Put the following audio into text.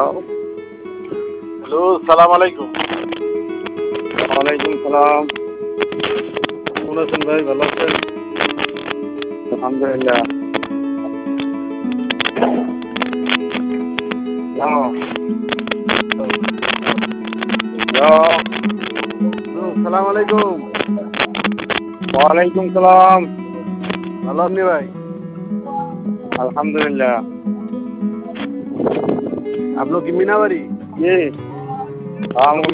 Hello, সালাম আলাইকুম। ওয়ালাইকুম সালাম। কেমন আছেন ভাই? ভালো আছেন? আলহামদুলিল্লাহ। হ্যালো। সালাম আলাইকুম। ওয়ালাইকুম সালাম। ভালো আপনি ভাই? আলহামদুলিল্লাহ। আপনার কি মিনাবাড়ি? জি।